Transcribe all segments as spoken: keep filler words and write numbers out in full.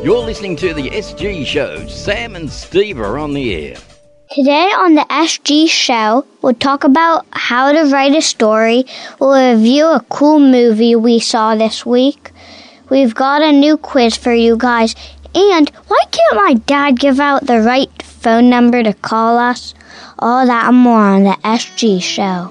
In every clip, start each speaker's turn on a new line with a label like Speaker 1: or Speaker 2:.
Speaker 1: You're listening to the S G Show. Sam and Steve are on the air.
Speaker 2: Today on the S G Show, we'll talk about how to write a story. We'll review a cool movie we saw this week. We've got a new quiz for you guys. And why can't my dad give out the right phone number to call us? All that and more on the S G Show.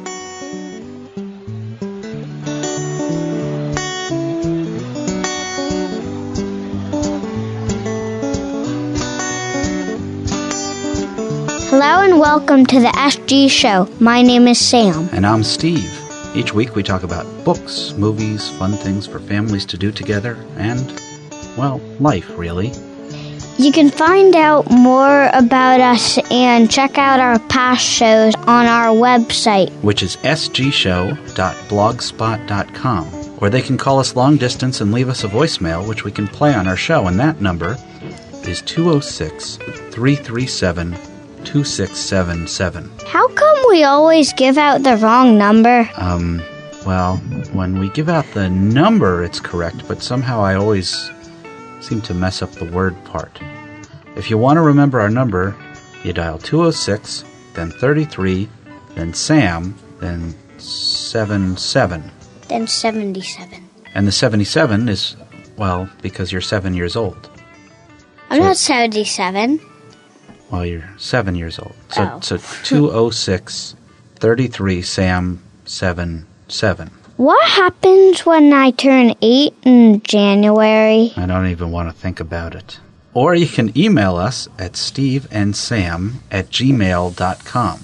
Speaker 2: Hello and welcome to the S G Show. My name is Sam.
Speaker 3: And I'm Steve. Each week we talk about books, movies, fun things for families to do together, and, well, life, really.
Speaker 2: You can find out more about us and check out our past shows on our website,
Speaker 3: which is s g show dot blogspot dot com, or they can call us long distance and leave us a voicemail, which we can play on our show, and that number is two oh six, three three seven, two six seven seven.
Speaker 2: How come we always give out the wrong number?
Speaker 3: Um, well, when we give out the number, it's correct, but somehow I always seem to mess up the word part. If you want to remember our number, you dial two oh six, then thirty-three, then Sam, then seven seven.
Speaker 2: Then seventy-seven.
Speaker 3: And the seventy-seven is, well, because you're seven years old.
Speaker 2: I'm so, not seventy-seven.
Speaker 3: Well, you're seven years old. So,
Speaker 2: oh.
Speaker 3: so two oh six, thirty-three, Sam, seven seven.
Speaker 2: What happens when I turn eight in January?
Speaker 3: I don't even want to think about it. Or you can email us at steveandsam at gmail dot com.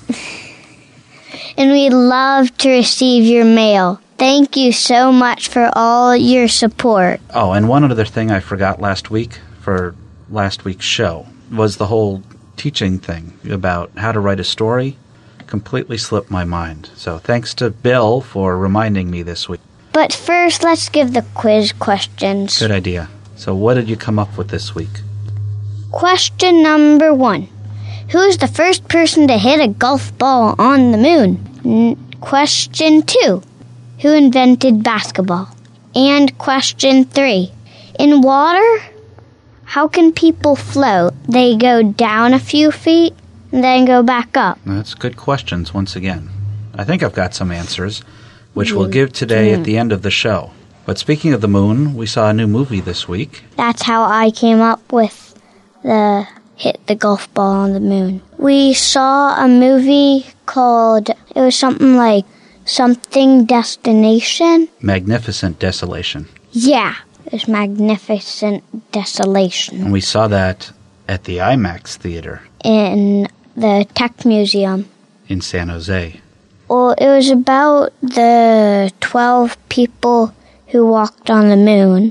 Speaker 2: And we'd love to receive your mail. Thank you so much for all your support.
Speaker 3: Oh, and one other thing I forgot last week for last week's show was the whole teaching thing about how to write a story. Completely slipped my mind. So thanks to Bill for reminding me this week.
Speaker 2: But first, let's give the quiz questions.
Speaker 3: Good idea. So what did you come up with this week?
Speaker 2: Question number one. Who is the first person to hit a golf ball on the moon? N- question two. Who invented basketball? And question three. In water, how can people float? They go down a few feet and then go back up.
Speaker 3: That's good questions once again. I think I've got some answers, which we'll give today at the end of the show. But speaking of the moon, we saw a new movie this week.
Speaker 2: That's how I came up with the hit the golf ball on the moon. We saw a movie called, it was something like Something Destination.
Speaker 3: Magnificent Desolation.
Speaker 2: Yeah, it was Magnificent Desolation.
Speaker 3: And we saw that at the IMAX theater.
Speaker 2: In the Tech Museum.
Speaker 3: In San Jose.
Speaker 2: Well, it was about the twelve people who walked on the moon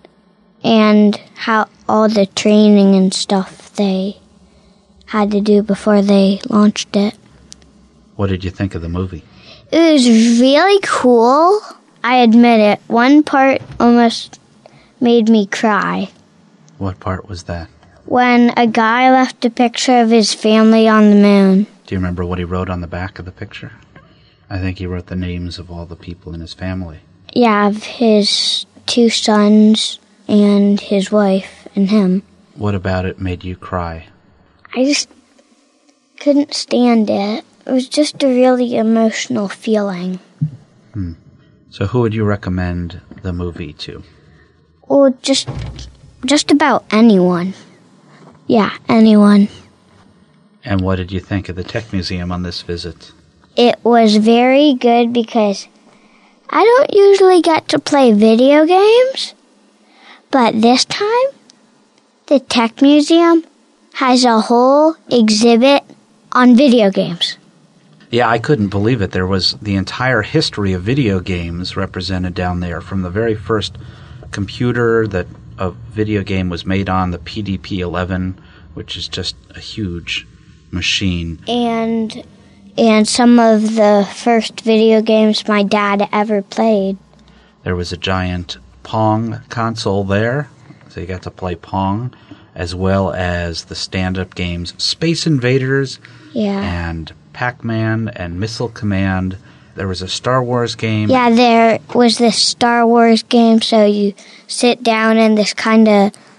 Speaker 2: and how all the training and stuff they had to do before they launched it.
Speaker 3: What did you think of the movie?
Speaker 2: It was really cool. I admit it. One part almost made me cry.
Speaker 3: What part was that?
Speaker 2: When a guy left a picture of his family on the moon.
Speaker 3: Do you remember what he wrote on the back of the picture? I think he wrote the names of all the people in his family.
Speaker 2: Yeah, of his two sons and his wife and him.
Speaker 3: What about it made you cry?
Speaker 2: I just couldn't stand it. It was just a really emotional feeling.
Speaker 3: Hmm. So who would you recommend the movie to?
Speaker 2: Well, just, just about anyone. Yeah, anyone.
Speaker 3: And what did you think of the Tech Museum on this visit?
Speaker 2: It was very good because I don't usually get to play video games, but this time, the Tech Museum has a whole exhibit on video games.
Speaker 3: Yeah, I couldn't believe it. There was the entire history of video games represented down there, from the very first computer that a video game was made on, the P D P eleven, which is just a huge machine.
Speaker 2: And and some of the first video games my dad ever played.
Speaker 3: There was a giant Pong console there, so you got to play Pong, as well as the stand-up games Space Invaders
Speaker 2: yeah.
Speaker 3: and Pac-Man and Missile Command. There was a Star Wars game.
Speaker 2: Yeah, there was this Star Wars game, so you sit down in this kind of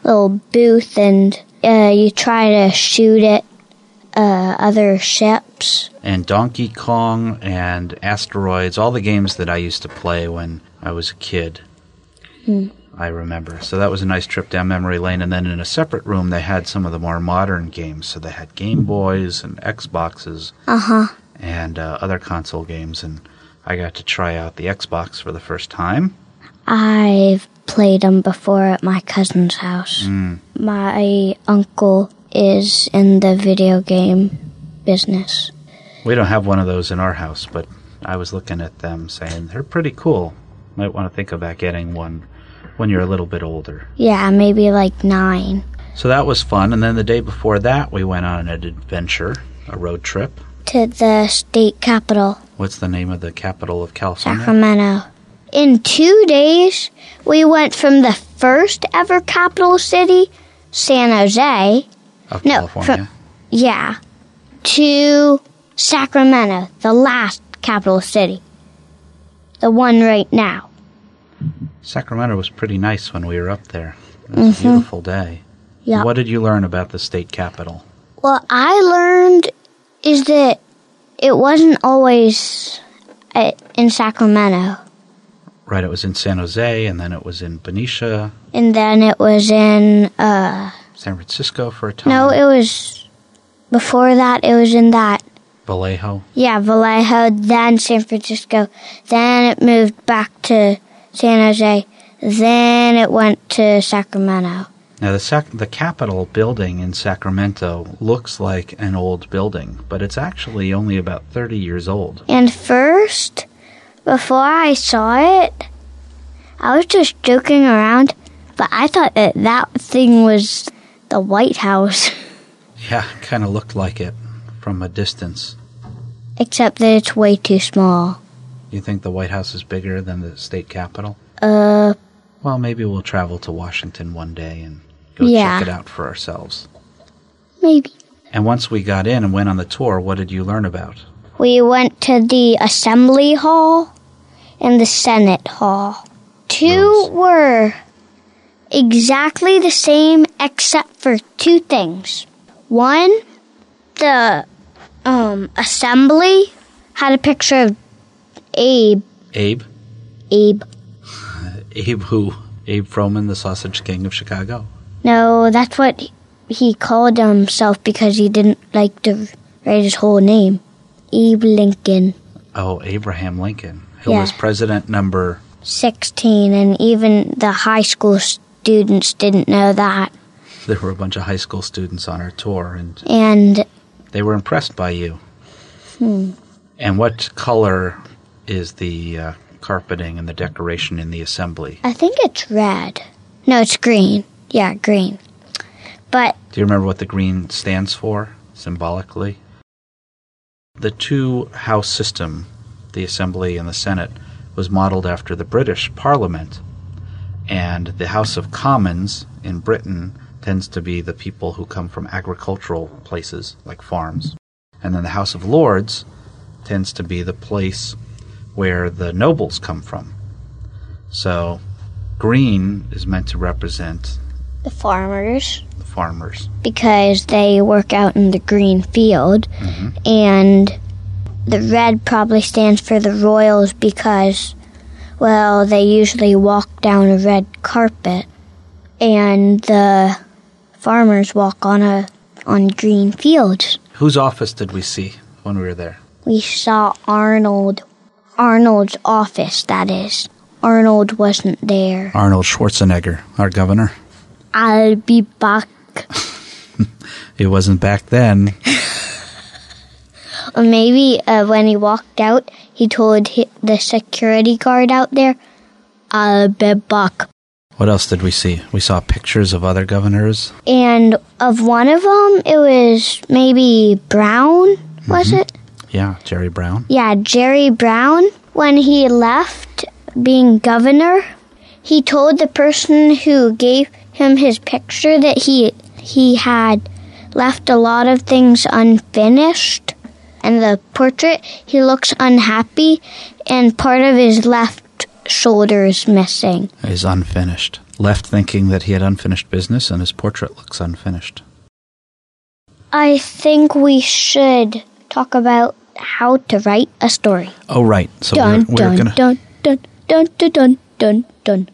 Speaker 2: little booth, and uh, you try to shoot at uh, other ships.
Speaker 3: And Donkey Kong and Asteroids, all the games that I used to play when I was a kid.
Speaker 2: Hmm.
Speaker 3: I remember. So that was a nice trip down memory lane. And then in a separate room, they had some of the more modern games. So they had Game Boys and Xboxes
Speaker 2: Uh-huh.
Speaker 3: and uh, other console games. And I got to try out the Xbox for the first time.
Speaker 2: I've played them before at my cousin's house.
Speaker 3: Mm.
Speaker 2: My uncle is in the video game business.
Speaker 3: We don't have one of those in our house, but I was looking at them saying they're pretty cool. Might want to think about getting one when you're a little bit older.
Speaker 2: Yeah, maybe like nine.
Speaker 3: So that was fun. And then the day before that, we went on an adventure, a road trip.
Speaker 2: To the state capital,
Speaker 3: What's the name of the capital of California?
Speaker 2: Sacramento. In two days, we went from the first ever capital city, San Jose.
Speaker 3: Of
Speaker 2: No,
Speaker 3: California.
Speaker 2: from, yeah, to Sacramento, the last capital city. The one right now.
Speaker 3: Sacramento was pretty nice when we were up there. It was
Speaker 2: Mm-hmm.
Speaker 3: a beautiful day.
Speaker 2: Yeah.
Speaker 3: What did you learn about the state capital?
Speaker 2: What I learned is that it wasn't always uh, in Sacramento.
Speaker 3: Right, it was in San Jose, and then it was in Benicia,
Speaker 2: And then it was in, uh,
Speaker 3: San Francisco for a time.
Speaker 2: no, it was, before that, it was in that,
Speaker 3: Vallejo.
Speaker 2: yeah, Vallejo, then San Francisco, then it moved back to San Jose, then it went to Sacramento.
Speaker 3: Now, the sac- the Capitol building in Sacramento looks like an old building, but it's actually only about thirty years old.
Speaker 2: And first, before I saw it, I was just joking around, but I thought that that thing was the White House.
Speaker 3: Yeah, kind of looked like it from a distance.
Speaker 2: Except that it's way too small.
Speaker 3: You think the White House is bigger than the state capitol?
Speaker 2: Uh,
Speaker 3: Well, maybe we'll travel to Washington one day and go
Speaker 2: Yeah.
Speaker 3: check it out for ourselves.
Speaker 2: maybe.
Speaker 3: And once we got in and went on the tour, what did you learn about?
Speaker 2: We went to the Assembly Hall and the Senate Hall. Two
Speaker 3: Rooms.
Speaker 2: were exactly the same except for two things. One, the um, Assembly had a picture of Abe.
Speaker 3: Abe?
Speaker 2: Abe.
Speaker 3: Abe who? Abe Froman, the Sausage King of Chicago?
Speaker 2: No, that's what he called himself because he didn't like to write his whole name. Abe Lincoln.
Speaker 3: Oh, Abraham Lincoln, who
Speaker 2: Yeah.
Speaker 3: was president number...
Speaker 2: sixteen, and even the high school students didn't know that.
Speaker 3: There were a bunch of high school students on our tour, and
Speaker 2: And
Speaker 3: they were impressed by you.
Speaker 2: hmm,
Speaker 3: And what color is the uh, carpeting and the decoration in the assembly?
Speaker 2: I think it's red. No, it's green. Yeah, green. But
Speaker 3: Do you remember what the green stands for, symbolically? The two-house system, the Assembly and the Senate, was modeled after the British Parliament. And the House of Commons in Britain tends to be the people who come from agricultural places, like farms. And then the House of Lords tends to be the place where the nobles come from. So green is meant to represent
Speaker 2: the farmers,
Speaker 3: the farmers.
Speaker 2: because they work out in the green field.
Speaker 3: Mm-hmm.
Speaker 2: And the red probably stands for the royals because, well, they usually walk down a red carpet. And the farmers walk on a on green fields.
Speaker 3: Whose office did we see when we were there?
Speaker 2: We saw Arnold. Arnold's office, that is. Arnold wasn't there.
Speaker 3: Arnold Schwarzenegger, our governor.
Speaker 2: I'll be back.
Speaker 3: He wasn't back then.
Speaker 2: Or maybe uh, when he walked out, he told hi- the security guard out there, I'll be back.
Speaker 3: What else did we see? We saw pictures of other governors.
Speaker 2: And of one of them, it was maybe Brown, was it?
Speaker 3: Yeah, Jerry Brown.
Speaker 2: Yeah, Jerry Brown. When he left being governor, he told the person who gave him his picture that he he had left a lot of things unfinished. And the portrait, he looks unhappy, and part of his left shoulder is missing.
Speaker 3: Is unfinished. left thinking that he had unfinished business and his portrait looks unfinished.
Speaker 2: I think we should talk about how to write a story.
Speaker 3: Oh, right. So
Speaker 2: Dun,
Speaker 3: we're, we're
Speaker 2: dun,
Speaker 3: going to...
Speaker 2: dun, dun, dun, dun, dun, dun, dun,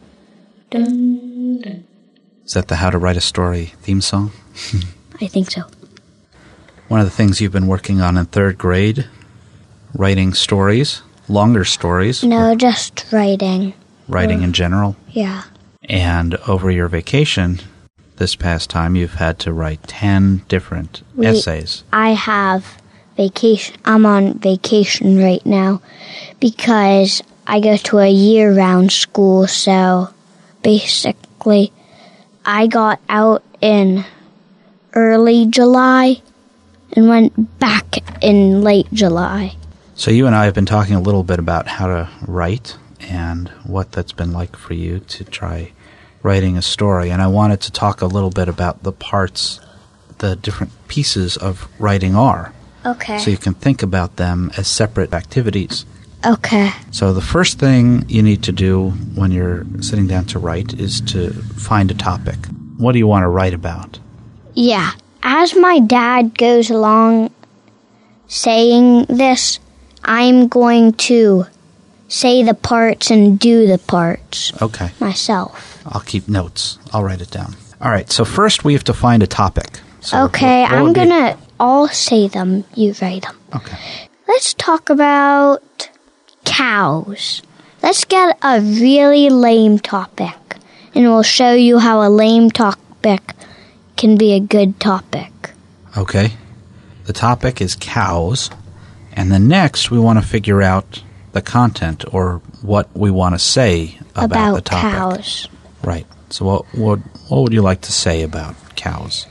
Speaker 2: dun, dun.
Speaker 3: Is that the How to Write a Story theme song?
Speaker 2: I think so.
Speaker 3: One of the things you've been working on in third grade, writing stories, longer stories.
Speaker 2: No, just writing.
Speaker 3: Writing in general.
Speaker 2: Yeah.
Speaker 3: And over your vacation, this past time, you've had to write ten different
Speaker 2: We-
Speaker 3: essays.
Speaker 2: I have vacation. I'm on vacation right now because I go to a year-round school, so basically I got out in early July and went back in late July.
Speaker 3: So you and I have been talking a little bit about how to write and what that's been like for you to try writing a story. And I wanted to talk a little bit about the parts, the different pieces of writing are.
Speaker 2: Okay.
Speaker 3: So you can think about them as separate activities.
Speaker 2: Okay.
Speaker 3: So the first thing you need to do when you're sitting down to write is to find a topic. What do you want to write about?
Speaker 2: Yeah. As my dad goes along saying this, I'm going to say the parts and do the parts
Speaker 3: Okay.
Speaker 2: myself.
Speaker 3: I'll keep notes. I'll write it down. All right. So first we have to find a topic. So
Speaker 2: Okay,
Speaker 3: what- what
Speaker 2: I'm
Speaker 3: would be-
Speaker 2: gonna all say them, you write them.
Speaker 3: Okay.
Speaker 2: Let's talk about cows. Let's get a really lame topic, and we'll show you how a lame topic can be a good topic.
Speaker 3: Okay. The topic is cows. And then next we want to figure out the content or what we want to say about,
Speaker 2: About,
Speaker 3: the topic.
Speaker 2: cows.
Speaker 3: Right. So what, what what would you like to say about cows?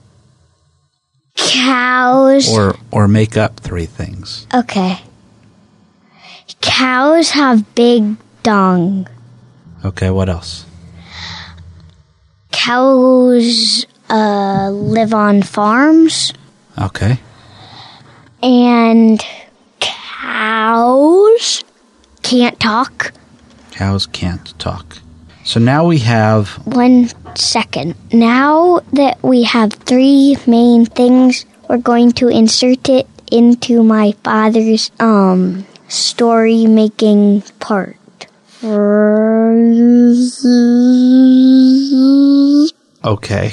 Speaker 2: Cows.
Speaker 3: Or or make up three things.
Speaker 2: Okay. Cows have big dung.
Speaker 3: Okay, what else?
Speaker 2: Cows uh, live on farms.
Speaker 3: Okay.
Speaker 2: And cows can't talk.
Speaker 3: Cows can't talk. So now we have
Speaker 2: One second. Now that we have three main things, we're going to insert it into my father's um story making part.
Speaker 3: okay.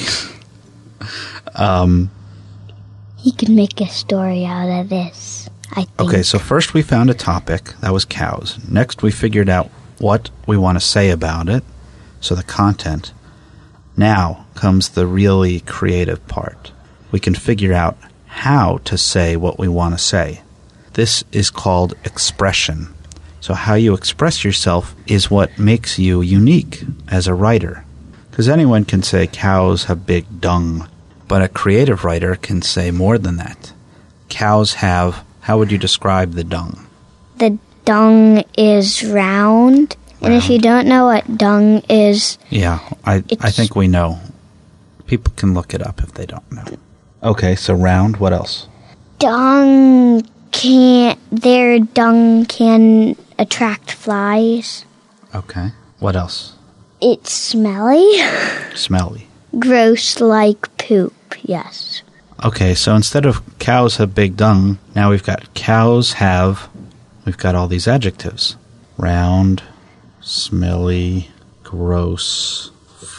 Speaker 3: um
Speaker 2: He can make a story out of this, I think.
Speaker 3: Okay, so first we found a topic, that was cows. Next we figured out what we want to say about it, so the content. Now comes the really creative part. We can figure out how to say what we want to say. This is called expression. So how you express yourself is what makes you unique as a writer. Because anyone can say cows have big dung, but a creative writer can say more than that. Cows have, how would you describe the dung?
Speaker 2: The dung is round. And if
Speaker 3: Round.
Speaker 2: you don't know what dung is,
Speaker 3: Yeah, I I
Speaker 2: It's-
Speaker 3: think we know. People can look it up if they don't know. Okay, so round, what else?
Speaker 2: dung can't, their dung can attract flies.
Speaker 3: Okay. What else?
Speaker 2: It's smelly.
Speaker 3: Smelly.
Speaker 2: Gross like poop, yes.
Speaker 3: Okay, so instead of cows have big dung, now we've got cows have, we've got all these adjectives. Round, smelly, gross,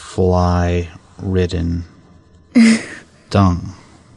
Speaker 3: fly-ridden, dung.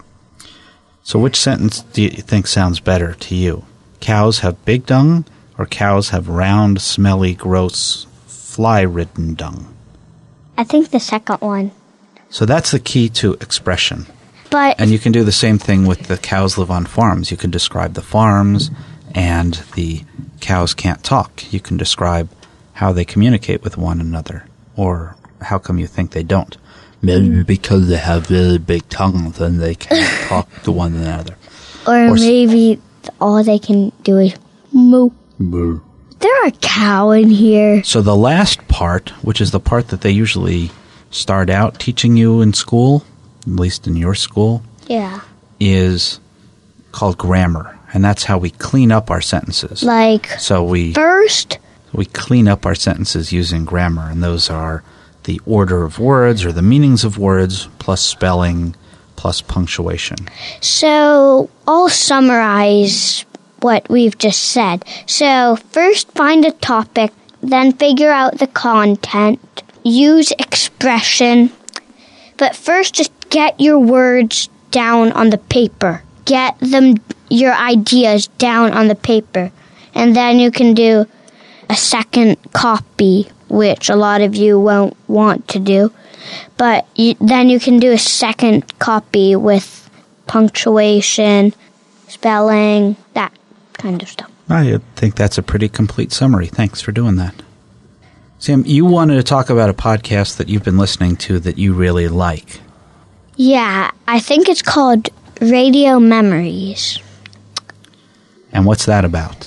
Speaker 3: So which sentence do you think sounds better to you? Cows have big dung, or cows have round, smelly, gross, fly-ridden dung?
Speaker 2: I think the second one.
Speaker 3: So that's the key to expression.
Speaker 2: But
Speaker 3: And you can do the same thing with the cows live on farms. You can describe the farms, and the cows can't talk. You can describe how they communicate with one another, or how come you think they don't. Maybe because they have really big tongues and they can't talk to one another.
Speaker 2: or
Speaker 3: or s-
Speaker 2: maybe all they can do is moo. There are a cow in here.
Speaker 3: So the last part, which is the part that they usually start out teaching you in school, at least in your school,
Speaker 2: Yeah.
Speaker 3: is called grammar. And that's how we clean up our sentences.
Speaker 2: Like
Speaker 3: So we
Speaker 2: first,
Speaker 3: we clean up our sentences using grammar, and those are the order of words or the meanings of words, plus spelling, plus punctuation.
Speaker 2: So I'll summarize what we've just said. So first find a topic, then figure out the content, use expression, but first just get your words down on the paper. Get them, your ideas down on the paper, and then you can do a second copy, which a lot of you won't want to do. But you, then you can do a second copy with punctuation, spelling, that kind of stuff.
Speaker 3: I think that's a pretty complete summary. Thanks for doing that. Sam, you wanted to talk about a podcast that you've been listening to that you really like.
Speaker 2: Yeah, I think it's called Radio Memories.
Speaker 3: And what's that about?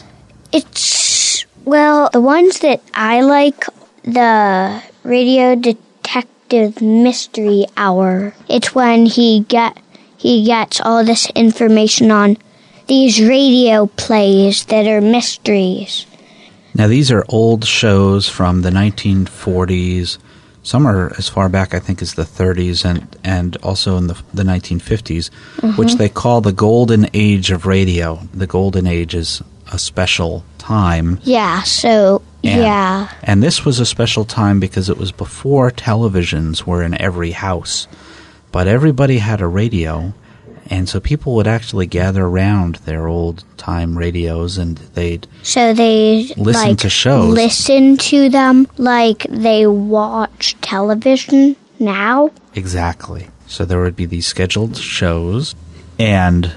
Speaker 2: It's, well, the ones that I like, the Radio Detective Mystery Hour. It's when he get he gets all this information on these radio plays that are mysteries.
Speaker 3: Now, these are old shows from the nineteen forties. Some are as far back, I think, as the thirties and, and also in the, the nineteen fifties, mm-hmm. which they call the Golden Age of Radio. The Golden Age is a special time.
Speaker 2: Yeah, so,
Speaker 3: and,
Speaker 2: yeah.
Speaker 3: And this was a special time because it was before televisions were in every house. But everybody had a radio, and so people would actually gather around their old-time radios, and they'd
Speaker 2: so they
Speaker 3: listen
Speaker 2: like,
Speaker 3: to shows.
Speaker 2: Listen to them like they watch television now?
Speaker 3: Exactly. So there would be these scheduled shows, and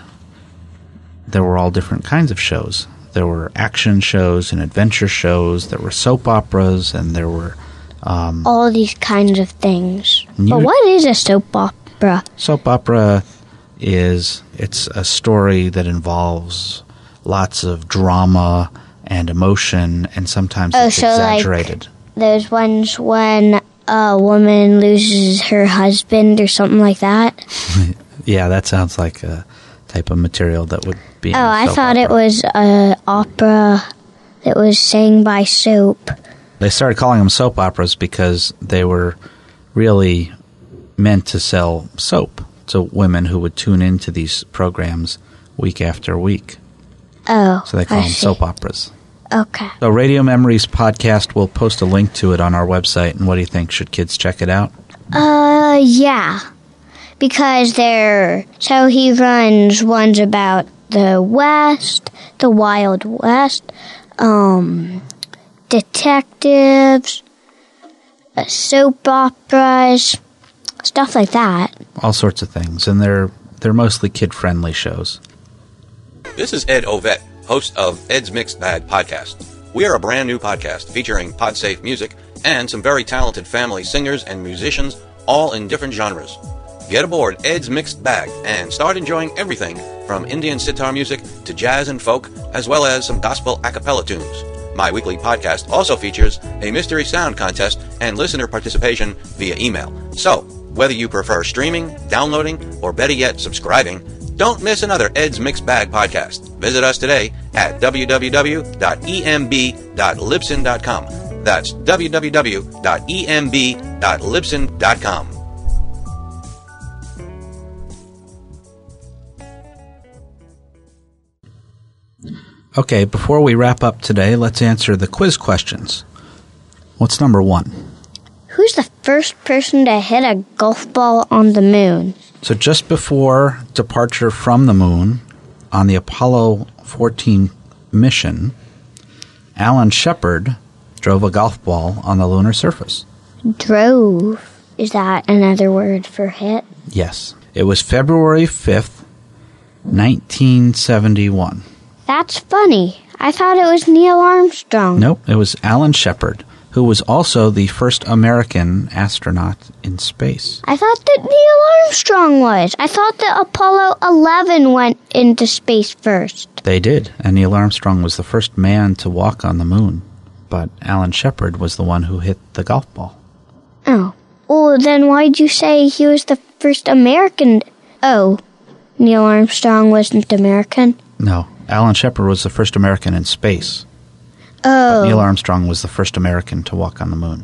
Speaker 3: there were all different kinds of shows. There were action shows and adventure shows. There were soap operas, and there were... Um,
Speaker 2: all these kinds of things. But what is a soap opera?
Speaker 3: Soap opera is... It's a story that involves lots of drama and emotion, and sometimes
Speaker 2: oh,
Speaker 3: it's
Speaker 2: so
Speaker 3: exaggerated.
Speaker 2: Like those ones when a woman loses her husband or something like that?
Speaker 3: Yeah, that sounds like a type of material that would be in
Speaker 2: Oh,
Speaker 3: a
Speaker 2: I
Speaker 3: soap
Speaker 2: thought
Speaker 3: opera.
Speaker 2: it was an opera that was sang by soap.
Speaker 3: They started calling them soap operas because they were really meant to sell soap to women who would tune into these programs week after week.
Speaker 2: Oh,
Speaker 3: So they call
Speaker 2: I
Speaker 3: them
Speaker 2: see.
Speaker 3: soap operas.
Speaker 2: Okay.
Speaker 3: So Radio Memories podcast, we'll post a link to it on our website. And what do you think? Should kids check it out?
Speaker 2: Uh, yeah. Because they're... So he runs ones about the West, the Wild West, um... detectives, uh, soap operas, stuff like that.
Speaker 3: All sorts of things. And they're they're mostly kid-friendly shows.
Speaker 4: This is Ed Ovett, host of Ed's Mixed Bag Podcast. We are a brand new podcast featuring PodSafe music and some very talented family singers and musicians, all in different genres. Get aboard Ed's Mixed Bag and start enjoying everything from Indian sitar music to jazz and folk, as well as some gospel a cappella tunes. My weekly podcast also features a mystery sound contest and listener participation via email. So, whether you prefer streaming, downloading, or better yet, subscribing, don't miss another Ed's Mixed Bag podcast. Visit us today at w w w dot e m b dot libsyn dot com. That's w w w dot e m b dot libsyn dot com.
Speaker 3: Okay, before we wrap up today, let's answer the quiz questions. What's number one?
Speaker 2: Who's the first person to hit a golf ball on the moon?
Speaker 3: So just before departure from the moon, on the Apollo fourteen mission, Alan Shepard drove a golf ball on the lunar surface.
Speaker 2: Drove. Is that another word for hit?
Speaker 3: Yes. It was February fifth, nineteen seventy-one.
Speaker 2: That's funny. I thought it was Neil Armstrong.
Speaker 3: Nope, it was Alan Shepard, who was also the first American astronaut in space.
Speaker 2: I thought that Neil Armstrong was. I thought that Apollo eleven went into space first.
Speaker 3: They did, and Neil Armstrong was the first man to walk on the moon. But Alan Shepard was the one who hit the golf ball.
Speaker 2: Oh. Well, then why'd you say he was the first American? Oh, Neil Armstrong wasn't American?
Speaker 3: No, Alan Shepard was the first American in space.
Speaker 2: Oh.
Speaker 3: But Neil Armstrong was the first American to walk on the moon.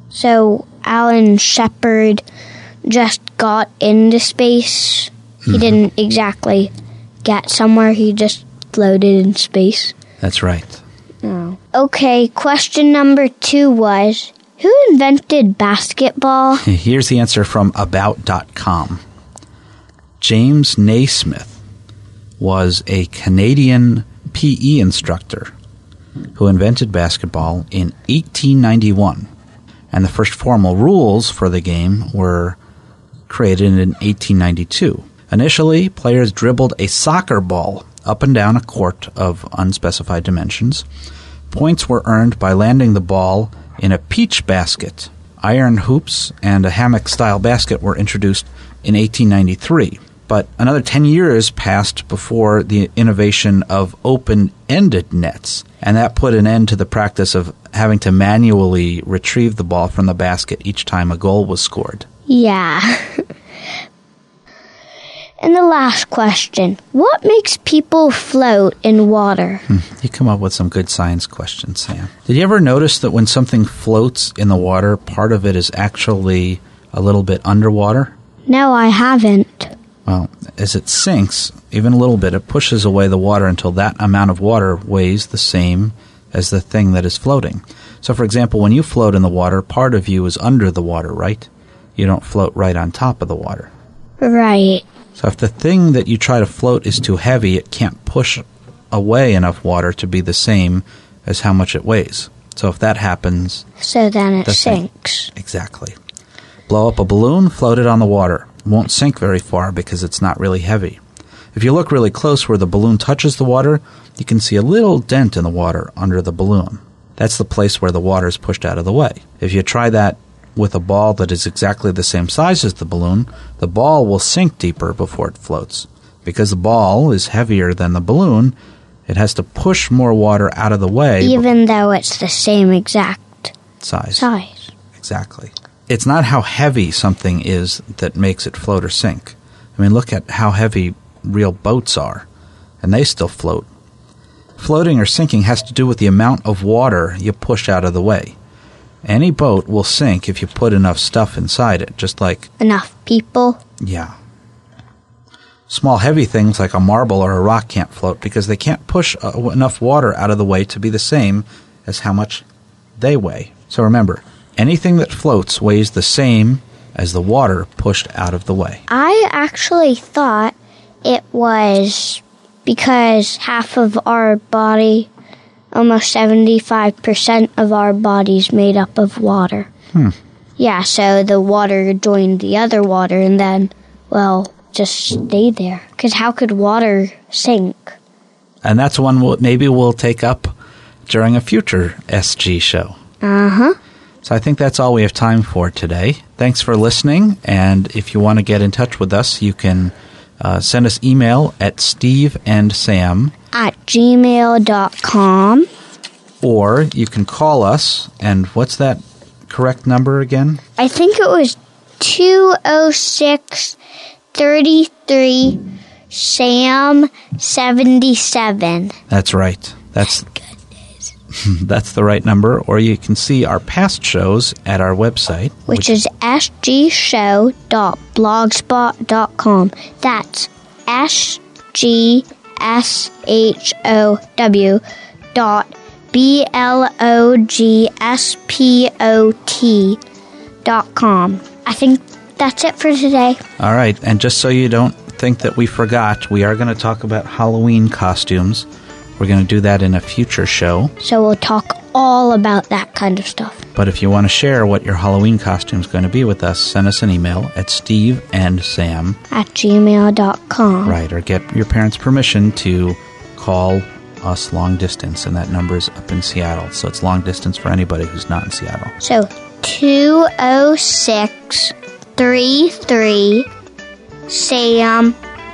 Speaker 2: So Alan Shepard just got into space. He mm-hmm. didn't exactly get somewhere. He just floated in space.
Speaker 3: That's right.
Speaker 2: Oh. Okay, question number two was, who invented basketball?
Speaker 3: Here's the answer from about dot com. James Naismith was a Canadian P E instructor who invented basketball in eighteen ninety-one. And the first formal rules for the game were created in eighteen ninety-two. Initially, players dribbled a soccer ball up and down a court of unspecified dimensions. Points were earned by landing the ball in a peach basket. Iron hoops and a hammock-style basket were introduced in eighteen ninety-three. But another ten years passed before the innovation of open-ended nets, and that put an end to the practice of having to manually retrieve the ball from the basket each time a goal was scored.
Speaker 2: Yeah. And the last question, what makes people float in water?
Speaker 3: Hmm. You come up with some good science questions, Sam. Did you ever notice that when something floats in the water, part of it is actually a little bit underwater?
Speaker 2: No, I haven't.
Speaker 3: Well, as it sinks, even a little bit, it pushes away the water until that amount of water weighs the same as the thing that is floating. So, for example, when you float in the water, part of you is under the water, right? You don't float right on top of the water.
Speaker 2: Right.
Speaker 3: So if the thing that you try to float is too heavy, it can't push away enough water to be the same as how much it weighs. So if that happens...
Speaker 2: So then it
Speaker 3: the
Speaker 2: sinks.
Speaker 3: Thing, exactly. Blow up a balloon, float it on the water. It won't sink very far because it's not really heavy. If you look really close where the balloon touches the water, you can see a little dent in the water under the balloon. That's the place where the water is pushed out of the way. If you try that with a ball that is exactly the same size as the balloon, the ball will sink deeper before it floats. Because the ball is heavier than the balloon, it has to push more water out of the way.
Speaker 2: Even though it's the same exact
Speaker 3: size.
Speaker 2: Size.
Speaker 3: Exactly. It's not how heavy something is that makes it float or sink. I mean, look at how heavy real boats are, and they still float. Floating or sinking has to do with the amount of water you push out of the way. Any boat will sink if you put enough stuff inside it, just like...
Speaker 2: Enough people?
Speaker 3: Yeah. Small, heavy things like a marble or a rock can't float because they can't push uh, enough water out of the way to be the same as how much they weigh. So remember, anything that floats weighs the same as the water pushed out of the way.
Speaker 2: I actually thought it was because half of our body... Almost seventy-five percent of our body's made up of water.
Speaker 3: Hmm.
Speaker 2: Yeah, so the water joined the other water and then, well, just stayed there. Because how could water sink?
Speaker 3: And that's one we'll, maybe we'll take up during a future S G show.
Speaker 2: Uh-huh.
Speaker 3: So I think that's all we have time for today. Thanks for listening, and if you want to get in touch with us, you can uh, send us email at Steve and Sam
Speaker 2: at gmail dot com.
Speaker 3: Or you can call us, and what's that correct number again?
Speaker 2: I think it was two oh six, thirty-three, Sam seventy-seven.
Speaker 3: That's right. That's that's the right number. Or you can see our past shows at our website,
Speaker 2: which, which is s g show dot blogspot dot com. That's S G S H O W dot B L O G S P O T dot com. I think that's it for today.
Speaker 3: All right, and just so you don't think that we forgot, we are going to talk about Halloween costumes. We're going to do that in a future show.
Speaker 2: So we'll talk all about that kind of stuff.
Speaker 3: But if you want to share what your Halloween costume is going to be with us, send us an email at Steve and Sam
Speaker 2: at gmail dot com.
Speaker 3: Right, or get your parents' permission to call us long distance, and that number is up in Seattle. So it's long distance for anybody who's not in Seattle.
Speaker 2: So two oh six, thirty-three, Sam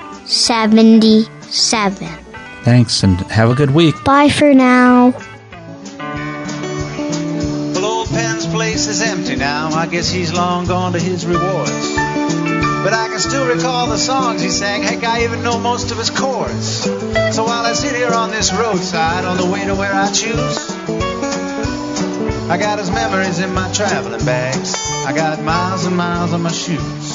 Speaker 2: seventy-seven.
Speaker 3: Thanks, and have a good week.
Speaker 2: Bye for now.
Speaker 5: Well, old Penn's place is empty now. I guess he's long gone to his rewards. But I can still recall the songs he sang. Heck, I even know most of his chords. So while I sit here on this roadside on the way to where I choose, I got his memories in my traveling bags. I got miles and miles on my shoes.